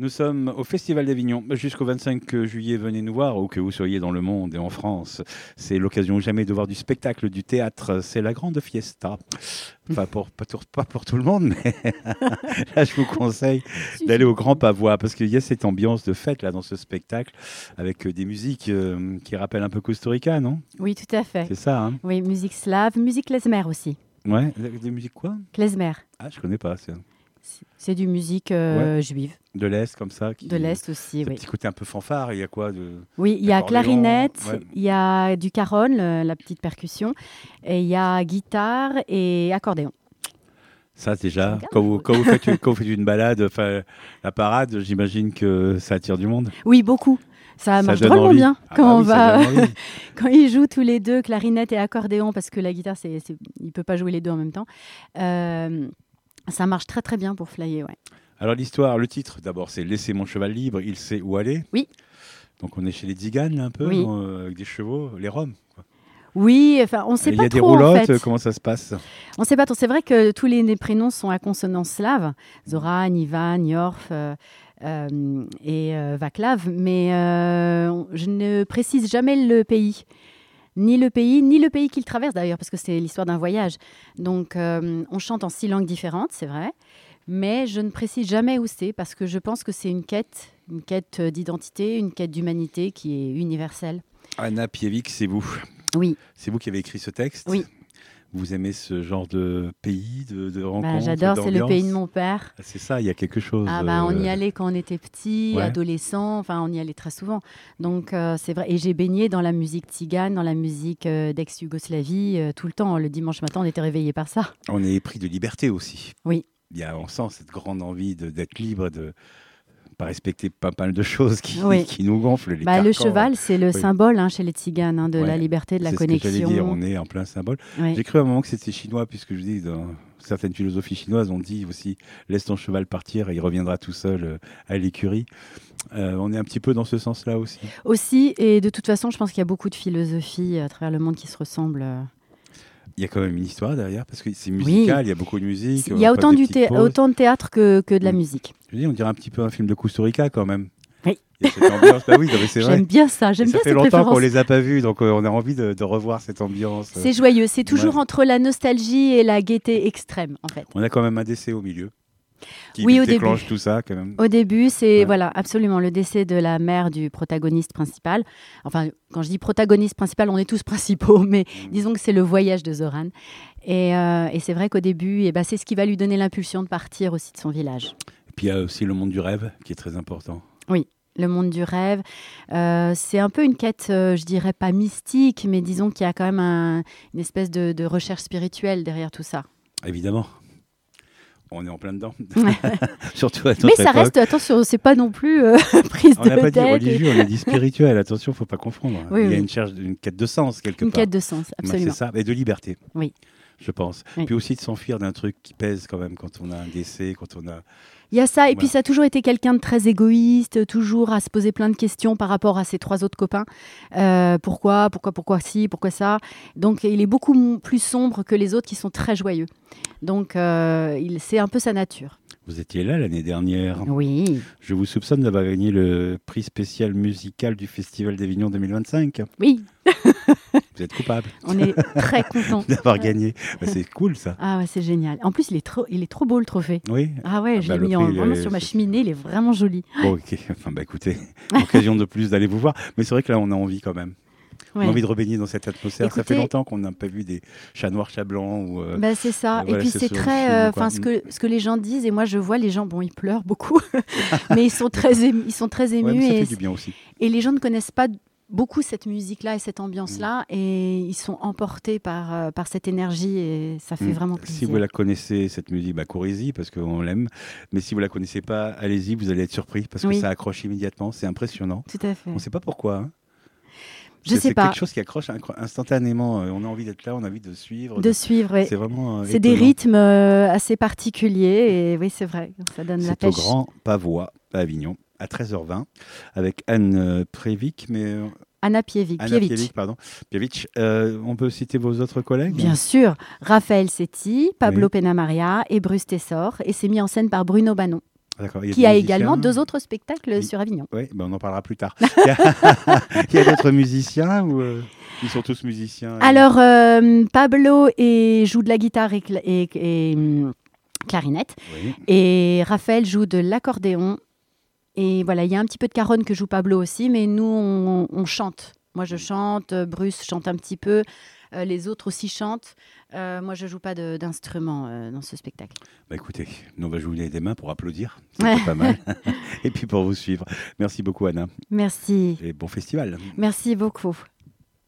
Nous sommes au Festival d'Avignon jusqu'au 25 juillet. Venez nous voir, où que vous soyez dans le monde et en France. C'est l'occasion jamais de voir du spectacle, du théâtre. C'est la grande fiesta. Enfin, pas pour tout le monde, mais là, je vous conseille d'aller au Grand Pavois parce qu'il y a cette ambiance de fête là dans ce spectacle avec des musiques qui rappellent un peu Costa Rica, non? Oui, tout à fait. C'est ça, hein? Oui, musique slave, musique klezmer aussi. Ouais, des musiques quoi? Klezmer. Ah, je connais pas. C'est du musique juive. De l'Est, comme ça. De l'Est aussi, oui. Petit côté un peu fanfare, il y a quoi Oui, il y a clarinette, ouais. Il y a du caron, la petite percussion, et il y a guitare et accordéon. Ça, déjà, quand vous faites une balade, la parade, j'imagine que ça attire du monde. Oui, beaucoup. Ça marche donne drôlement envie. bien Oui, quand ils jouent tous les deux, clarinette et accordéon, parce que la guitare, il ne peut pas jouer les deux en même temps. Ça marche très très bien pour flyer, ouais. Alors l'histoire, le titre, d'abord, c'est « Laissez mon cheval libre, il sait où aller ». Oui. Donc on est chez les Tziganes, là, un peu, oui. Avec des chevaux, les Roms, quoi. Oui, enfin, on ne sait pas trop. Il y a des roulottes, en fait. Comment ça se passe? On ne sait pas trop. C'est vrai que tous les prénoms sont à consonance slave. Zoran, Ivan, Yorf et Vaclav. Mais je ne précise jamais le pays. Ni le pays qu'il traverse d'ailleurs, parce que c'est l'histoire d'un voyage. Donc on chante en 6 langues différentes, c'est vrai. Mais je ne précise jamais où c'est, parce que je pense que c'est une quête d'identité, une quête d'humanité qui est universelle. Anna Pievik, c'est vous. Oui. C'est vous qui avez écrit ce texte? Oui. Vous aimez ce genre de pays, de rencontres, j'adore, d'ambiance? c'est le pays de mon père. C'est ça, il y a quelque chose. On y allait quand on était petit, adolescent, enfin on y allait très souvent. Donc c'est vrai, et j'ai baigné dans la musique tzigane, dans la musique d'ex-Yougoslavie, tout le temps. Le dimanche matin, on était réveillés par ça. On est épris de liberté aussi. Oui. On sent cette grande envie d'être libre, de pas respecter pas mal de choses qui nous gonflent. Les le cheval, c'est le symbole chez les tziganes, de la liberté, de la connexion. C'est ce que j'allais dire, on est en plein symbole. Oui. J'ai cru à un moment que c'était chinois, puisque je dis, dans certaines philosophies chinoises, on dit aussi « laisse ton cheval partir et il reviendra tout seul à l'écurie ». On est un petit peu dans ce sens-là aussi. Aussi, et de toute façon, je pense qu'il y a beaucoup de philosophies à travers le monde qui se ressemblent. Il y a quand même une histoire derrière, parce que c'est musical, il y a beaucoup de musique. Il y a autant de théâtre que de la musique. Je dis, on dirait un petit peu un film de Costa Rica quand même. Oui. Il y a cette ambiance. Oui, c'est vrai. J'aime bien ça, ça fait longtemps qu'on ne les a pas vus, donc on a envie de revoir cette ambiance. C'est joyeux, c'est toujours entre la nostalgie et la gaieté extrême, en fait. On a quand même un décès au milieu. Qui déclenche tout ça quand même. Au début, c'est absolument le décès de la mère du protagoniste principal. Enfin, quand je dis protagoniste principal, on est tous principaux, mais disons que c'est le voyage de Zoran. Et c'est vrai qu'au début, c'est ce qui va lui donner l'impulsion de partir aussi de son village. Et puis il y a aussi le monde du rêve qui est très important. Oui. Le monde du rêve, c'est un peu une quête, je dirais pas mystique, mais disons qu'il y a quand même une espèce de recherche spirituelle derrière tout ça. Évidemment. On est en plein dedans. Surtout à notre Mais ça époque. reste, attention, c'est pas non plus prise de tête. On n'a pas dit religieux, on a dit spirituel. Attention, il ne faut pas confondre. Il y a une quête de sens quelque part. Une quête de sens, absolument. C'est ça, et de liberté. Oui. Je pense. Oui. Puis aussi de s'enfuir d'un truc qui pèse quand même quand on a un décès, quand on a... Il y a ça, et puis ça a toujours été quelqu'un de très égoïste, toujours à se poser plein de questions par rapport à ses 3 autres copains. Pourquoi ci, pourquoi ça? Donc il est beaucoup plus sombre que les autres qui sont très joyeux. Donc c'est un peu sa nature. Vous étiez là l'année dernière. Oui. Je vous soupçonne d'avoir gagné le prix spécial musical du Festival d'Avignon 2025. Oui. Vous êtes coupable. On est très contents. D'avoir gagné. C'est cool ça. Ah ouais, c'est génial. En plus, il est trop beau le trophée. Oui. Ah ouais, je l'ai mis vraiment sur ma cheminée, il est vraiment joli. Bon, ok. Enfin, écoutez, occasion de plus d'aller vous voir. Mais c'est vrai que là, on a envie quand même. On a envie de rebaigner dans cette atmosphère. Écoutez, ça fait longtemps qu'on n'a pas vu des chats noirs, chats blancs. C'est ça. Et puis c'est très, ce que les gens disent. Et moi, je vois les gens, ils pleurent beaucoup, mais ils sont très émus. Ouais, ça fait du bien aussi. Et les gens ne connaissent pas beaucoup cette musique-là et cette ambiance-là, et ils sont emportés par cette énergie, et ça fait vraiment plaisir. Si vous la connaissez, cette musique, courez-y parce qu'on l'aime. Mais si vous la connaissez pas, allez-y, vous allez être surpris parce que ça accroche immédiatement. C'est impressionnant. Tout à fait. On ne sait pas pourquoi. Hein. Je sais pas. C'est quelque chose qui accroche instantanément. On a envie d'être là, on a envie de suivre. Oui. C'est vraiment. C'est des rythmes assez particuliers, et oui, c'est vrai. Ça donne la pêche. C'est au Grand Pavois à Avignon à 13h20 avec Anne Pievik, mais. Anna Pievik. Pievich. On peut citer vos autres collègues? Bien sûr. Raphaël Setti, Pablo Penamaria et Bruce Tessor. Et c'est mis en scène par Bruno Bannon. D'accord. qui a également 2 autres spectacles sur Avignon. Oui, ben on en parlera plus tard. Il y a d'autres musiciens ou ils sont tous musiciens Alors, Pablo joue de la guitare et clarinette. Oui. Et Raphaël joue de l'accordéon. Et voilà, il y a un petit peu de caronne que joue Pablo aussi, mais nous, on chante. Moi, je chante, Bruce chante un petit peu, les autres aussi chantent. Moi, je ne joue pas d'instrument dans ce spectacle. Bah écoutez, nous on va jouer des mains pour applaudir, c'est pas mal. Et puis pour vous suivre. Merci beaucoup Anna. Merci. Et bon festival. Merci beaucoup.